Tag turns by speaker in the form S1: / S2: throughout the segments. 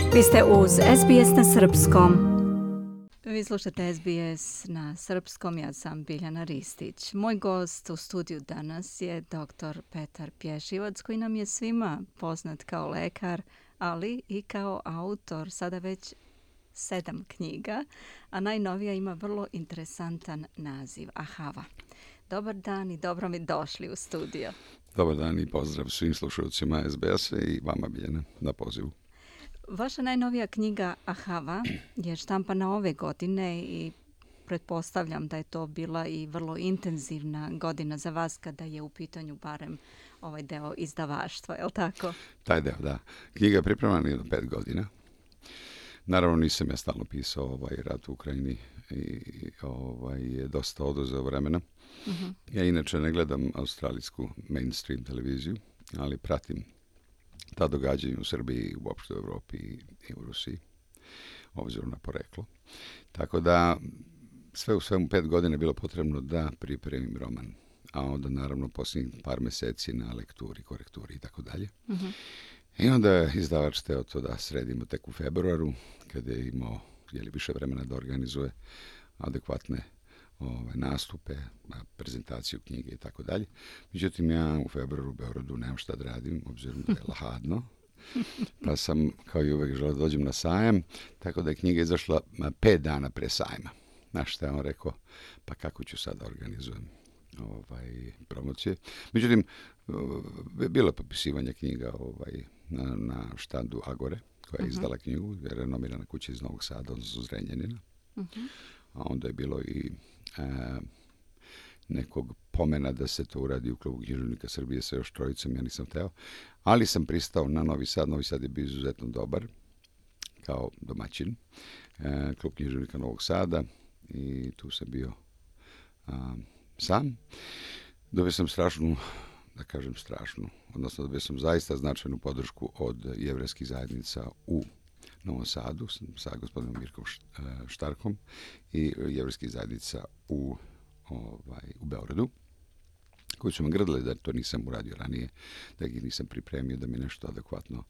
S1: Vi ste uz SBS na Srpskom. Vi slušate SBS na Srpskom, ja sam Biljana Ristić. Moj gost u studiju danas je dr. Petar Pješivac, koji nam je svima poznat kao lekar, ali i kao autor sada već 7 knjiga, a najnovija ima vrlo interesantan naziv, Ahava. Dobar dan i dobro mi došli u studio.
S2: Dobar dan i pozdrav svim slušalcima SBS-a i vama, Biljana, na pozivu.
S1: Vaša najnovija knjiga Ahava je štampana ove godine i pretpostavljam da je to bila i vrlo intenzivna godina za vas kada je u pitanju barem ovaj deo izdavaštva, je li tako?
S2: Taj deo, da. Knjiga je pripremana jedno 5 godina. Naravno, nisam ja stalno pisao rat u Ukrajini i je dosta oduzeo vremena. Uh-huh. Ja inače ne gledam australijsku mainstream televiziju, ali pratim ta događanja u Srbiji, uopšte u Evropi i u Rusiji, obzirom na poreklo. Tako da sve u svemu 5 godina je bilo potrebno da pripremim roman, a onda naravno posljednjih par meseci na lekturi, korekturi i tako dalje. I onda je izdavač teo to da sredimo tek u februaru, kada je imao više vremena da organizuje adekvatne nastupe, prezentaciju knjige i tako dalje. Međutim, ja u februaru u Beogradu nemam šta da radim, obzirom da je hladno. Pa sam, kao i uvek, želeo da dođem na sajam, tako da je knjiga izašla 5 dana pre sajma. Znaš šta je on rekao? Pa kako ću sad da organizujem promocije. Međutim, bilo je potpisivanje knjiga na štandu Agore, koja je izdala knjigu, jer je renomirana kuća iz Novog Sada, odnosno Zrenjanina. A onda je bilo i nekog pomena da se to uradi u Klubu književnika Srbije sa još trojicom, ja nisam hteo. Ali sam pristao na Novi Sad. Novi Sad je bio izuzetno dobar kao domaćin. Klub književnika Novog Sada i tu sam bio sam. Dobio sam strašnu, odnosno dobio sam zaista značajnu podršku od jevrejskih zajednica u Novom Sadu sa gospodinom Mirkom Štarkom i jevrejskih zajednica u Beogradu, koji su me grdali da to nisam uradio ranije, da ih nisam pripremio, da mi nešto adekvatno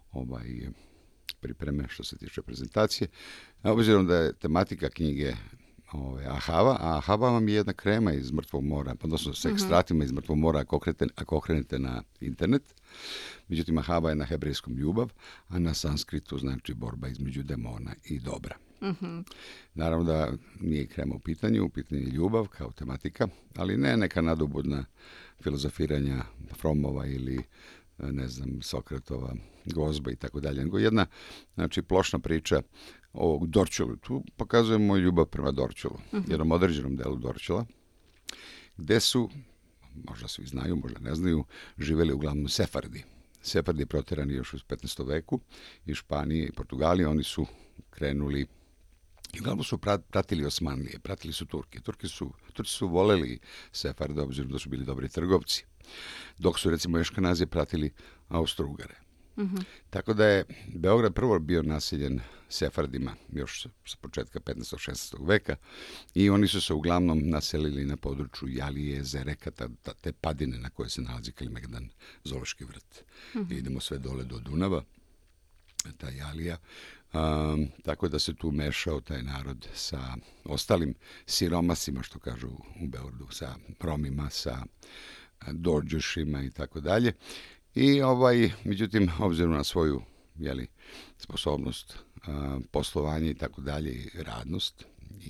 S2: pripreme što se tiče prezentacije. Obzirom da je tematika knjige Ahava, a Ahava vam je jedna krema iz mrtvog mora, odnosno s ekstratima iz mrtvog mora ako okrenete na internet. Međutim, Ahava je na hebrejskom ljubav, a na sanskritu znači borba između demona i dobra. Naravno da nije krema u pitanju je ljubav kao tematika, ali ne neka nadobudna filozofiranja Fromova ili Sokratova gozba i tako dalje, nego jedna plošna priča o Dorčelu. Tu pokazujemo ljubav prema Dorčelu, jednom određenom delu Dorčela, gde su, možda svi znaju, možda ne znaju, živeli uglavnom Sefardi. Sefardi proterani još u 15. veku iz Španije i Portugalije. Oni su krenuli i uglavnom su pratili Osmanlije, pratili su Turke. Turci su voleli Sefarde, obzirom da su bili dobri trgovci, dok su recimo Eškenazije pratili Austro-Ugare. Tako da je Beograd prvo bio naseljen Sefardima još sa početka 15. 16. veka i oni su se uglavnom naselili na području Jalije, Zereka, te padine na koje se nalazi Kalimegdan, zoološki vrt. Idemo sve dole do Dunava, ta Jalija. Tako da se tu mešao taj narod sa ostalim siromasima, što kažu u Beogradu, sa Romima, sa Dođošima i tako dalje. I međutim, obzirom na svoju sposobnost, poslovanje i tako dalje, i radnost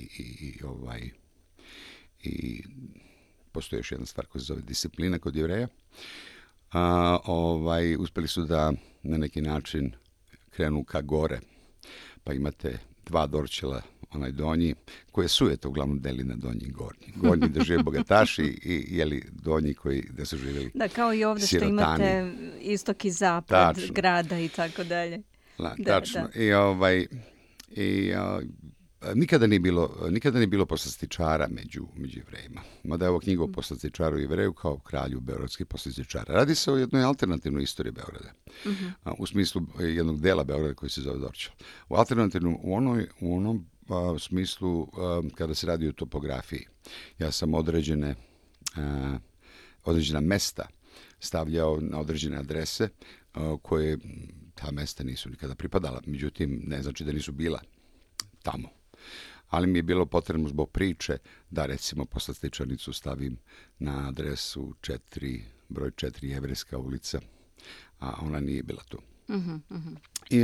S2: i postoji još jedna stvar koja se zove disciplina kod Jevreja, uspeli su da na neki način krenu ka gore, pa imate 2 Dorčela, onaj donji, koje sujete uglavnom deli na donji i gornji. Gornji da žive bogataši i donji gde su živjeli
S1: da, kao i ovdje sirotani. Što imate istok i zapad grada i tako dalje.
S2: Tačno. Nikada nije bilo poslastičara među Jevrejima. Mada je ovo knjiga o poslastičaru Jevreju kao kralju beogradskih poslastičara. Radi se o jednoj alternativnoj istoriji Beograda. U smislu jednog dela Beograda koji se zove Dorčel. U alternativnom, u onom smislu kada se radi o topografiji. Ja sam određena mesta stavljao na određene adrese koje ta mesta nisu nikada pripadala. Međutim, ne znači da nisu bila tamo. Ali mi je bilo potrebno zbog priče da recimo poslastičarnicu stavim na adresu broj 4 Jevrejska ulica, a ona nije bila tu. I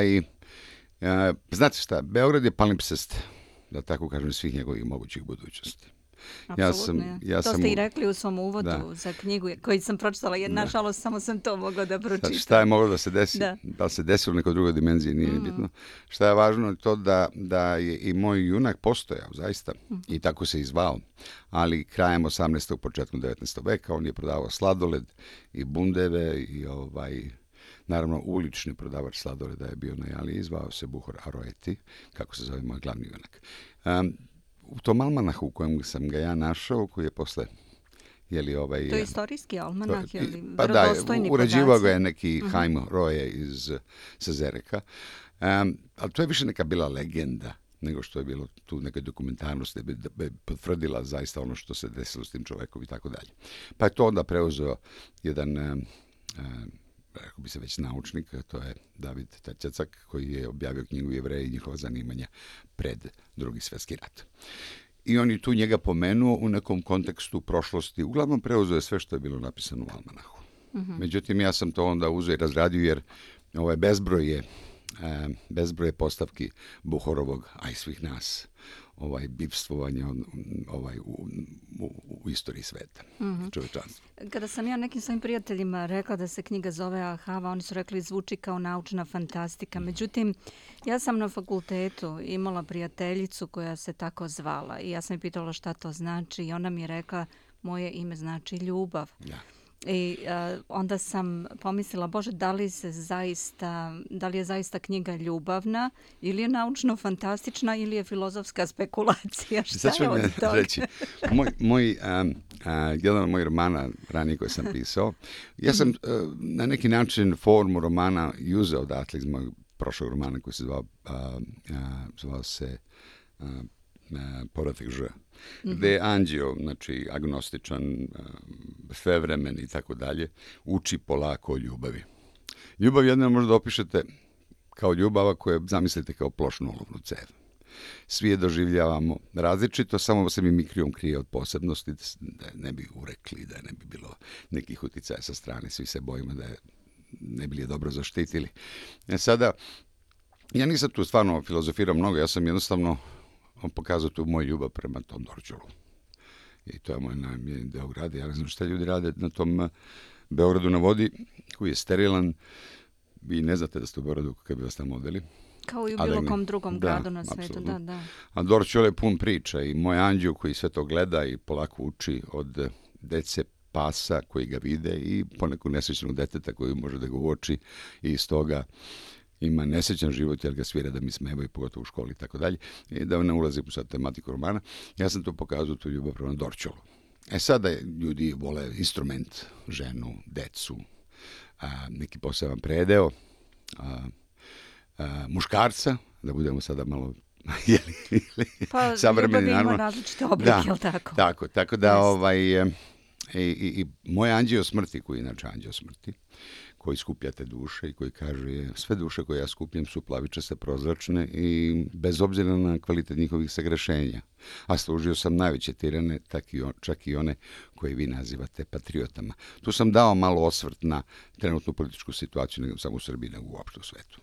S2: znate šta, Beograd je palimpsest, da tako kažem, svih njegovih mogućih budućnosti.
S1: Apsolutno. To ste i rekli u svom uvodu za knjigu koju sam pročitala, jer nažalost samo sam to mogla da pročitam.
S2: Šta je moglo da se desi? Da li se desilo u nekoj drugoj dimenziji, nije bitno. Šta je važno je to da je i moj junak postojao, zaista, i tako se i zvao. Ali krajem 18. početkom 19. veka on je prodavao sladoled i bundeve i naravno ulični prodavač sladoleda je bio na Jali i zvao se Buhor Aroeti, kako se zove moj glavni junak. U tom almanahu u kojem sam ga ja našao, koji je posle... To
S1: je istorijski almanah,
S2: verodostojni podaci? Uređivao ga je neki Haimo Roje sa Zereka, ali to je više neka bila legenda nego što je bilo tu neka dokumentarnost da bi potvrdila zaista ono što se desilo s tim čovekom i tako dalje. Pa je to onda preuzeo jedan... rekao bi se već naučnik, to je David Taćacak, koji je objavio knjigu Jevreji i njihova zanimanja pred Drugi svjetski rat. I on je tu njega pomenuo u nekom kontekstu prošlosti. Uglavnom preuzeo je sve što je bilo napisano u almanahu. Međutim, ja sam to onda uzeo i razradio, jer bezbroj je postavki Buhorovog, a i svih nas, bivstvovanja u istoriji sveta, čovečanstva.
S1: Kada sam ja nekim svojim prijateljima rekla da se knjiga zove Ahava, oni su rekli zvuči kao naučna fantastika. Međutim, ja sam na fakultetu imala prijateljicu koja se tako zvala i ja sam je pitala šta to znači i ona mi je rekla moje ime znači ljubav.
S2: Ja.
S1: I onda sam pomislila, Bože, da li je zaista knjiga ljubavna ili je naučno-fantastična ili je filozofska spekulacija? Šta je od toga?
S2: Reći, jedan od mojih romana ranije koje sam pisao, ja sam na neki način formu romana uzeo odatle iz mojeg prošlog romana koji se zvao se Povratak Ž, gde je Anđeo, znači agnostičan, svevremen i tako dalje, uči polako o ljubavi. Ljubav jedno možda opišete kao ljubava koju zamislite kao plošnu olovnu cev. Svi je doživljavamo različito, samo se mi krijom krije od posebnosti, da ne bi urekli, da ne bi bilo nekih uticaja sa strane, svi se bojimo da ne bi je dobro zaštitili. Sada, ja nisam tu stvarno filozofirao mnogo, ja sam jednostavno pokazao tu moju ljubav prema tom Dorćolu. I to je moj najmiljeniji deo grada. Ja ne znam šta ljudi rade na tom Beogradu na vodi, koji je sterilan. Vi ne znate da ste u Beogradu kad bi vas tamo odveli.
S1: Kao i u bilo kom drugom gradu na svetu. Da.
S2: A Dorćol je pun priča i moj Anđeo koji sve to gleda i polako uči od dece pasa koji ga vide i ponekog nesrećnog deteta koji može da ga uoči i iz toga ima nesrećan život jer ga svira da mi smevaju, pogotovo u školi i tako dalje. I da ne ulazim u sad tematiku romana, ja sam to pokazao tu ljubav prema Dorćolu. Sada ljudi vole instrument, ženu, decu, neki poseban predeo, muškarca, da budemo sada malo savremeni,
S1: naravno. Ima različite oblike, jel tako?
S2: Tako da i moj Anđeo smrti, koji je inače Anđeo smrti, koji skuplja te duše i koji kaže sve duše koje ja skupljam su plavičaste, prozračne i bez obzira na kvalitet njihovih sagrešenja. A služio sam najveće tirane, čak i one koje vi nazivate patriotama. Tu sam dao malo osvrt na trenutnu političku situaciju, ne samo u Srbiji, nego uopšte u svetu.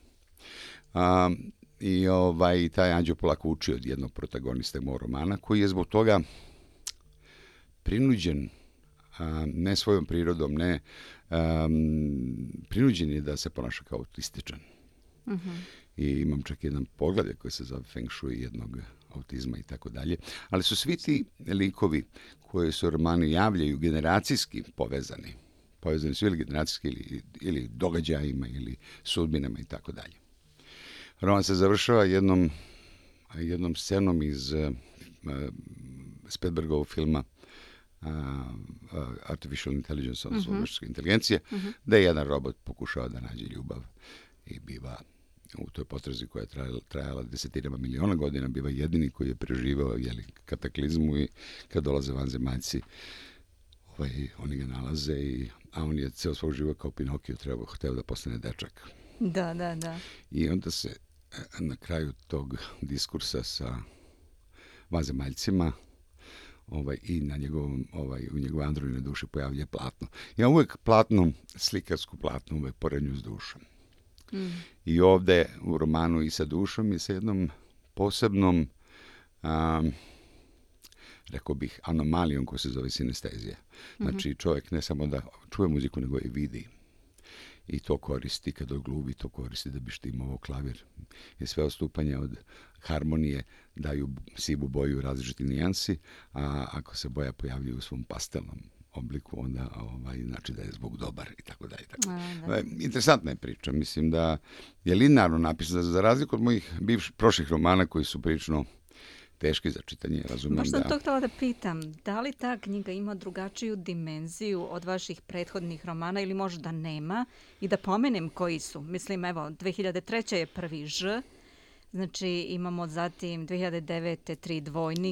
S2: I taj Anđeo polako uči od jednog protagonista mojeg romana, koji je zbog toga prinuđen, ne svojom prirodom, ne, prinuđen je da se ponaša kao autističan. I imam čak jedan pogled koji se zove Feng Shui jednog autizma i tako dalje. Ali su svi ti likovi koji su romani javljaju generacijski povezani su ili generacijski ili događajima ili sudbinama i tako dalje. Roman se završava jednom scenom iz Spielbergovog filma Artificial Intelligence, odnosno veštačka inteligencija, da je jedan robot pokušava da nađe ljubav i biva u toj potrazi koja je trajala desetinama miliona godina, biva jedini koji je preživao kataklizmu i kad dolaze vanzemaljci oni ga nalaze, a on je ceo svog života kao Pinokio hteo da postane dečak.
S1: Da.
S2: I onda se na kraju tog diskursa sa vanzemaljcima i na u njegovoj androidnoj duši pojavlja platno. Ja uvek platno, slikarsku platno, uvek porednju s dušom. I ovde u romanu i sa dušom i sa jednom posebnom, rekao bih, anomalijom koja se zove sinestezija. Znači, čovjek ne samo da čuje muziku, nego i vidi. I to koristi kada glubi, to koristi da bi štimovao klavir. I sve odstupanja od harmonije daju sivu boju različiti nijansi, a ako se boja pojavljuje u svom pastelnom obliku, onda znači da je zvuk dobar i tako dalje. Interesantna je priča. Mislim da je linearno napisana, za razliku od mojih prošlih romana koji su prilično teški za čitanje, razumem.
S1: Baš sam to htjela da pitam, da li ta knjiga ima drugačiju dimenziju od vaših prethodnih romana ili možda nema? I da pomenem koji su. Mislim, evo, 2003. je prvi Ž, znači imamo zatim 2009. tri dvojne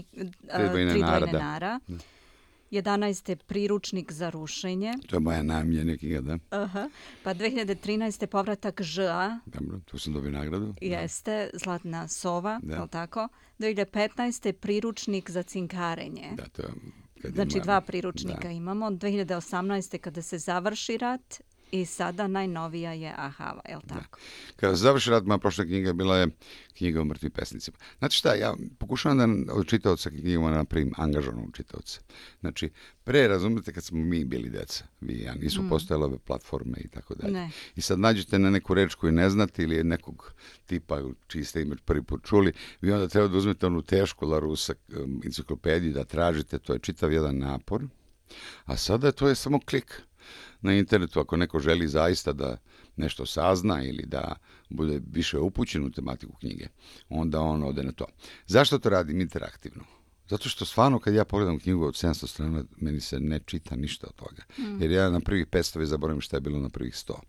S1: nara. 11. priručnik za rušenje.
S2: To je moja namjenja knjiga, da.
S1: Pa 2013. povratak Ž.A.
S2: Dobro, tu sam dobio nagradu.
S1: Jeste, Zlatna sova, je li tako? 2015. priručnik za cinkarenje.
S2: Da, to je
S1: znači dva priručnika imamo. 2018. kada se završi rat i sada najnovija je Ahava, je li tako?
S2: Kada se završi rat, moja prošla knjiga bila je knjiga o mrtvim pesnicima. Znači šta, ja pokušavam da od čitaoca knjigama napravim angažovanog čitaoca. Znači, pre, razumete, kad smo mi bili deca, vi i ja, nisu postojale ove platforme i tako dalje. I sad nađete na neku reč koju ne znate ili nekog tipa čiji ste ime prvi put čuli, vi onda treba da uzmete onu tešku Larousse enciklopediju da tražite, to je čitav jedan napor, a sada to je samo klik na internetu. Ako neko želi zaista da nešto sazna ili da bude više upućen u tematiku knjige, onda on ode na to. Zašto to radim interaktivno? Zato što stvarno kad ja pogledam knjigu od 700 strana, meni se ne čita ništa od toga. Jer ja na prvih 500 zaboravim šta je bilo na prvih 100.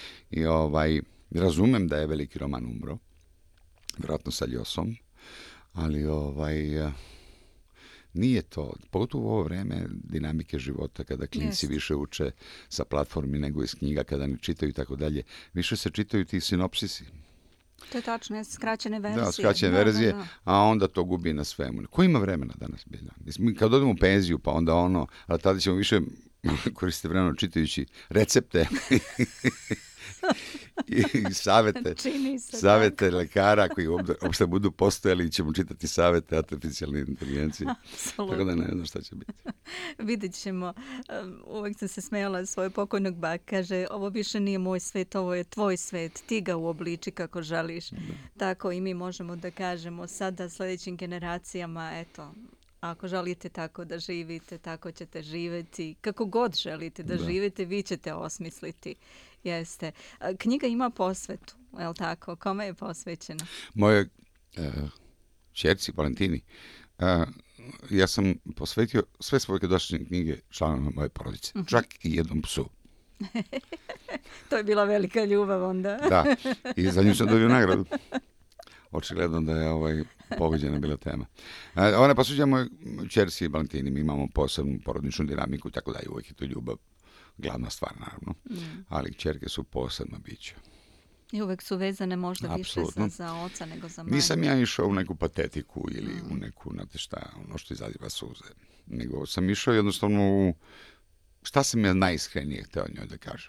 S2: I razumem da je veliki roman umro, vjerojatno sa Ljosom, ali nije to, pogotovo u ovo vreme dinamike života, kada klinci više uče sa platformi nego iz knjiga, kada ne čitaju i tako dalje, više se čitaju ti sinopsisi.
S1: To je tačno, skraćene verzije.
S2: Da, skraćene verzije, a onda to gubi na svemu. Ko ima vremena danas? Mislim, kad odemo u penziju, pa onda ali tada ćemo više koristiti vremena čitajući recepte i savete lekara koji uopšte budu postojali i ćemo čitati savete artificijalne inteligencije. Tako da ne znam šta će biti.
S1: Vidjet ćemo. Uvijek sam se smijala svoj pokojnog baka. Kaže, ovo više nije moj svet, ovo je tvoj svet. Ti ga uobliči kako želiš. Tako i mi možemo da kažemo sada sljedećim generacijama, eto, ako želite tako da živite, tako ćete živjeti. Kako god želite da živite, vi ćete osmisliti. Jeste. Knjiga ima posvetu, je li tako? Kome je posvećena?
S2: Moje ćerci Valentini. Ja sam posvetio sve svoje dosadašnje knjige članovima moje porodice. Čak i jednom psu.
S1: To je bila velika ljubav onda.
S2: Da, i za nju sam dobio nagradu. Očigledno da je pogođena bila tema. Ona posveđa moje ćerci Valentini. Mi imamo posebnu porodičnu dinamiku i tako dalje. Uvijek je to ljubav glavna stvar, naravno. Ali ćerke su posebno biće.
S1: I uvek su vezane možda više za oca nego za majku.
S2: Nisam ja išao u neku patetiku ili u neku, znate šta, ono što izaziva suze. Nego sam išao jednostavno u šta sam ja najiskrenije hteo njoj da kažem.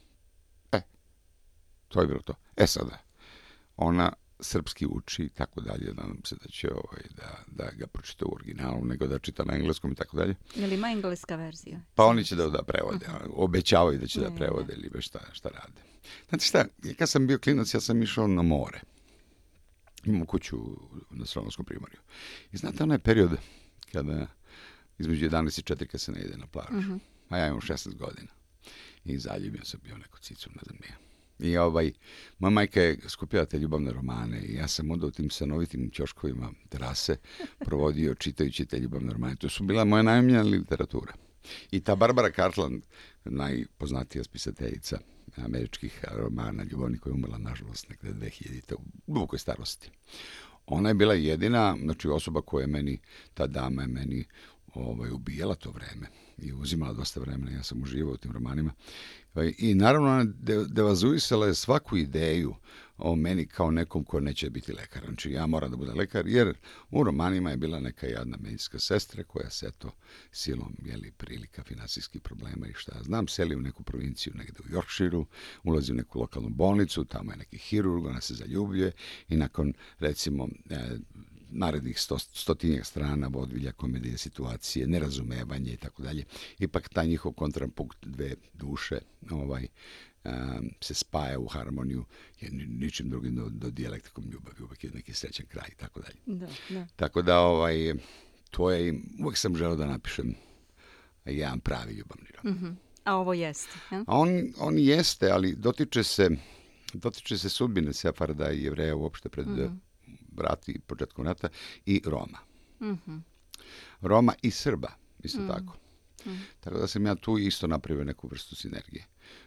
S2: To je bilo to. Sada, ona srpski uči i tako dalje, nadam se da će da ga pročita u originalu, nego da čita na engleskom i tako dalje.
S1: Je li ima engleska verzija?
S2: Pa oni će da prevode, obećavaju da će da prevode ili već šta rade. Znate šta, kad sam bio klinac, ja sam išao na more. Imamo kuću na Sremačkom primorju. I znate, onaj period kada između 11 i 4 kad se ne ide na plažu. A ja imam 16 godina. I zaljubio sam bio neku cicu, ne znam nije. I moja majka je skupila te ljubavne romane i ja sam onda u tim stanovitim ćoškovima terase provodio čitajući te ljubavne romane. To su bila moja najomiljena literatura. I ta Barbara Cartland, najpoznatija spisateljica američkih romana ljubavnih, koja je umrla, nažalost, nekde 2000. u dubokoj starosti. Ona je bila jedina, znači osoba koja je meni, ta dama je meni ubijala to vreme i uzimala dosta vremena. Ja sam uživao u tim romanima. I naravno ona devazuisala je svaku ideju o meni kao nekom ko neće biti lekar. Znači ja moram da budem lekar, jer u romanima je bila neka jadna medicinska sestra koja se eto silom prilika, finansijskih problema i šta ja znam, seli u neku provinciju negde u Yorkshireu, ulazi u neku lokalnu bolnicu, tamo je neki hirurg, ona se zaljubljuje i nakon recimo narednih stotinjak strana vodvilja, komedije, situacije, nerazumevanje i tako dalje. Ipak taj njihov kontrapunkt dve duše se spaja u harmoniju ničim drugim do dijalektikom ljubavi, uvek je neki srećan kraj i tako dalje.
S1: Da.
S2: Tako da to je, uvek sam želeo da napišem jedan pravi ljubavni roman.
S1: Mm-hmm. A ovo jeste? Ja?
S2: On jeste, ali dotiče se sudbine Sefarda i Jevreja uopšte pred rat i početkom rata i Roma.
S1: Mm-hmm.
S2: Roma i Srba, isto tako. Mm. Tako da sam ja tu isto napravio neku vrstu sinergije.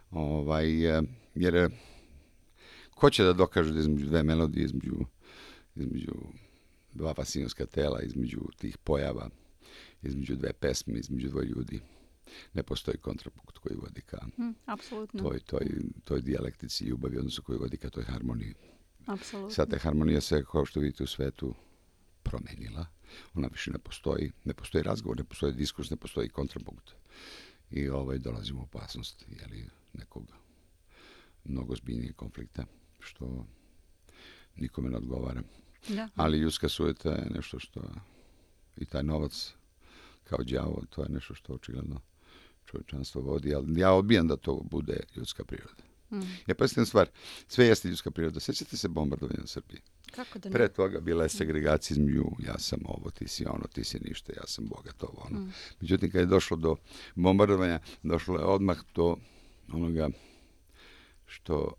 S2: Jer ko će da dokaže da između dve melodije, između dva pasionska tela, između tih pojava, između dve pesme, između dvoje ljudi, ne postoji kontrapunkt koji vodi ka toj dijalektici ljubavi, odnosno koji vodi ka toj harmoniji.
S1: Apsolutno.
S2: Sad te harmonija se, kao što vidite, u svetu promenila. Ona više ne postoji razgovor, ne postoji diskurs, ne postoji kontrapunkt. I dolazimo u opasnost nekog mnogo zbiljnijeg konflikta, što nikome ne odgovara.
S1: Da.
S2: Ali ljudska sujeta je nešto što i taj novac kao đavo, to je nešto što očigledno čovječanstvo vodi, ali ja odbijam da to bude ljudska priroda. Ja predstavljam stvar, sve jeste ljudska priroda. Sjećate se bombardovanja u Srbiji?
S1: Kako da ne?
S2: Pre toga bila je segregacija između ja sam ovo, ti si ono, ti si ništa, ja sam bogat, ovo, ono. Međutim, kad je došlo do bombardovanja, došlo je odmah do onoga što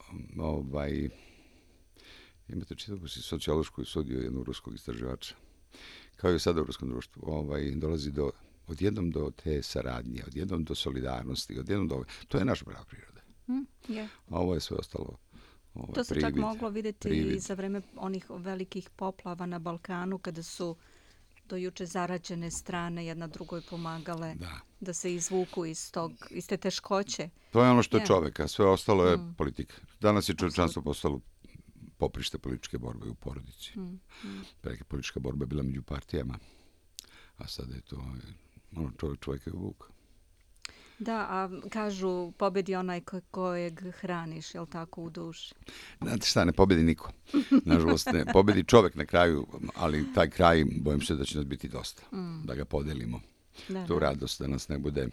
S2: imate čitavu sociološku studiju jednog ruskog istraživača. Kao i sada u ruskom društvu, dolazi odjednom do te saradnje, odjednom do solidarnosti, odjednom do... To je naša prava priroda.
S1: Yeah.
S2: A ovo je sve ostalo
S1: to se čak moglo vidjeti i za vreme onih velikih poplava na Balkanu, kada su do juče zarađene strane jedna drugoj pomagale da se izvuku iz te teškoće.
S2: To je ono što je čoveka, sve ostalo je politika. Danas je čovječanstvo postalo poprište političke borbe u porodici. Preke politička borba je bila među partijama, a sada je to čovjek je vuk.
S1: Da, a kažu pobedi onaj kojeg hraniš, jel tako, u duši?
S2: Znate šta, ne pobedi niko. Nažalost, ne pobedi čovjek na kraju, ali taj kraj, bojim se da će nas biti dosta. Da ga podelimo. Tu radost, da nas ne bude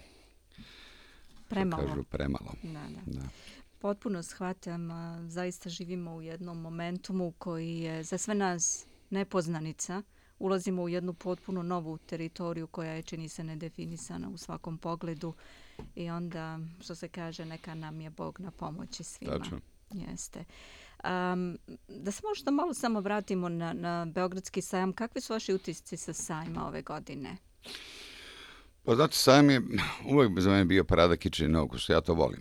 S2: premalo.
S1: Da. Potpuno shvatam, zaista živimo u jednom momentumu koji je za sve nas nepoznanica. Ulazimo u jednu potpuno novu teritoriju koja je, čini se, nedefinisana u svakom pogledu i onda, što se kaže, neka nam je Bog na pomoći svima.
S2: Tačno.
S1: Jeste. Da se možda malo samo vratimo na Beogradski sajam. Kakvi su vaši utisci sa sajma ove godine?
S2: Pa znate, sajam je uvijek za mene bio parada kičine na okusu. Ja to volim.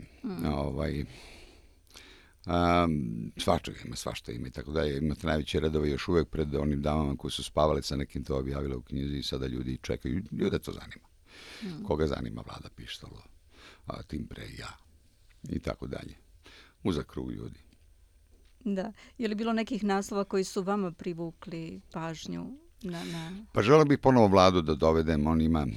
S2: Svašta ima i tako dalje. Imate najveće redove još uvijek pred onim damama koji su spavali sa nekim to objavile u knjizi i sada ljudi čekaju. Ljude to zanima. Koga zanima Vlada Pištalo, a tim pre ja i tako dalje. Uzak krug ljudi.
S1: Da. Je li bilo nekih naslova koji su vama privukli pažnju?
S2: Pa želeo bih ponovo Vladu da dovedem. On ima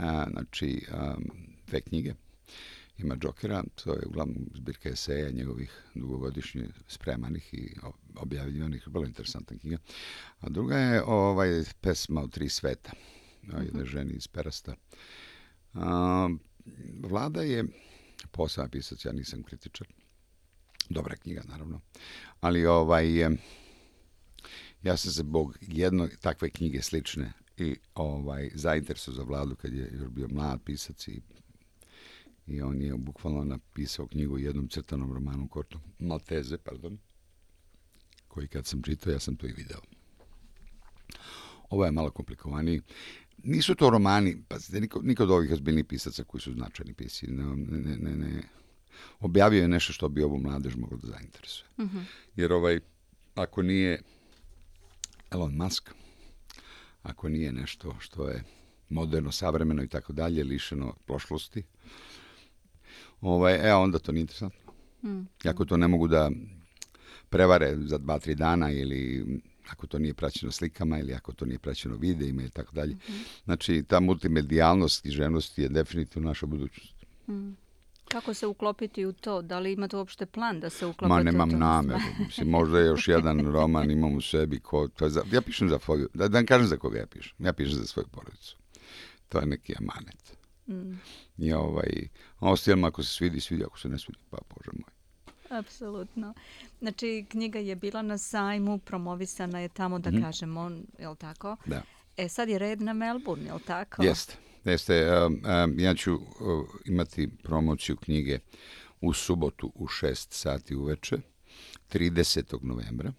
S2: dve knjige. Ima Džokera, to je uglavnom zbirka eseja njegovih dugogodišnje spremanih i objavljivanih, vrlo interesantna knjiga. A druga je pesma o 3 sveta, jedna ženi iz Perasta. Vlada je posebna pisac, ja nisam kritičar. Dobra knjiga, naravno. Ali ja sam se zbog jedne takve knjige slične i zainteresovao za Vladu kad je još bio mlad pisac i on je bukvalno napisao knjigu u jednom crtanom romanu Malteze, koji kad sam čitao, ja sam to i video. Ovo je malo komplikovaniji. Nisu to romani, pa niko od ovih ozbiljnih pisaca koji su značajni pisci ne objavio je nešto što bi ovu mladež moglo da zainteresuje. Jer ako nije Elon Musk, ako nije nešto što je moderno, savremeno i tako dalje, lišeno prošlosti, Onda to nije interesantno. Ako to ne mogu da prevare za 2-3 dana ili ako to nije praćeno slikama ili ako to nije praćeno videima i tako dalje. Znači, ta multimedijalnost, književnost je definitivno naša budućnost.
S1: Kako se uklopiti u to? Da li imate uopšte plan da se uklopite u to?
S2: Nemam nameru. Možda je još jedan roman imam u sebi. Ja pišem za svoju, da vam kažem za koga ja pišem. Ja pišem za svoju porodicu. To je neki amanet. I ostajem ako se svidi, ako se ne svidi, pa Bože moj.
S1: Apsolutno. Znači, knjiga je bila na sajmu, promovisana je tamo, da kažemo, je li tako?
S2: Da.
S1: Sad je red na Melbourne, je li tako?
S2: Jeste. Ja ću imati promociju knjige u subotu u 6 sati uveče, 30. novembra.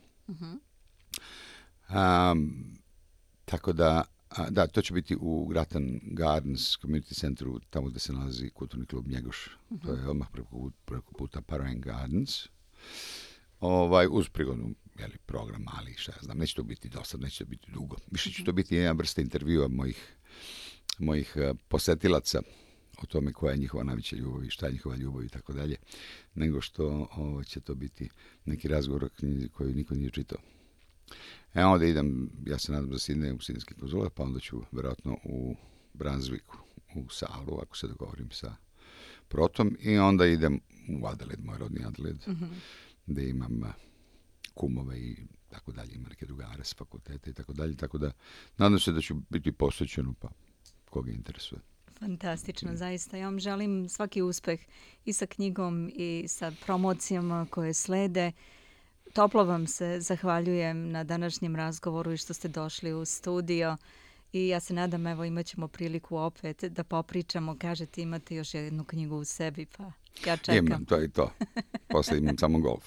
S2: Tako da, to će biti u Grattan Gardens Community Centru, tamo gde se nalazi kulturni klub Njegoš. To je odmah preko puta Parang Gardens. Uz prigodnu program, ali šta ja znam, neće to biti dosadno, neće to biti dugo. Više će to biti jedna vrsta intervjua mojih posetilaca o tome koja je njihova najveća ljubav i šta je njihova ljubav i tako dalje, nego što će to biti neki razgovor o knjizi koju niko nije čitao. Onda idem, ja se nadam za Sidney u Sidneyski konzulat, pa onda ću vjerojatno u Brunswicku, u salu, ako se dogovorim sa Protom, i onda idem u Adelaide, moj rodni Adelaide, gde imam kumove i tako dalje, ima neke drugare s fakulteta i tako dalje, tako da nadam se da ću biti posvećen, pa koga interesuje.
S1: Fantastično, zaista. Ja vam želim svaki uspeh i sa knjigom i sa promocijama koje slede. Toplo vam se zahvaljujem na današnjem razgovoru i što ste došli u studio. I ja se nadam, imat ćemo priliku opet da popričamo. Kažete, imate još jednu knjigu u sebi, pa ja čekam.
S2: Imam, to je to. Posle imam samo golf.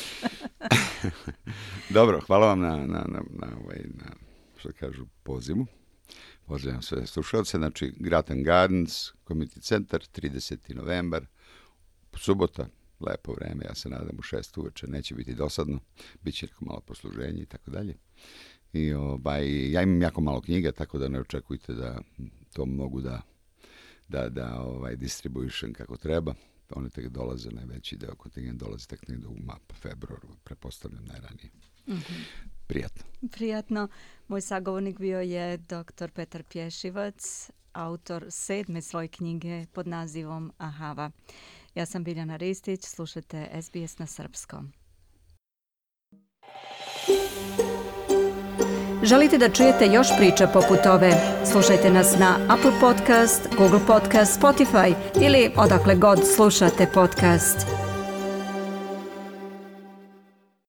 S2: Dobro, hvala vam na što kažu, pozivu. Pozdravljam sve slušalce. Znači, Grattan Gardens, Community Centar, 30. novembar, subota, lepo vreme, ja se nadam u 6 uveče, neće biti dosadno, bit će neko malo posluženje i tako dalje. I ja imam jako malo knjiga, tako da ne očekujte da to mogu da distribuišem kako treba. One tek dolaze, najveći deo kontingent dolazi tek negdje u februaru, prepostavljam najranije.
S1: Prijatno. Moj sagovornik bio je dr. Petar Pješivac, autor 7. svoje knjige pod nazivom Ahava. Ja sam Biljana Ristić, slušajte SBS na srpskom. Želite da čujete još priča poput ove? Slušajte nas na Apple Podcast, Google Podcast, Spotify ili odakle god slušate podcast.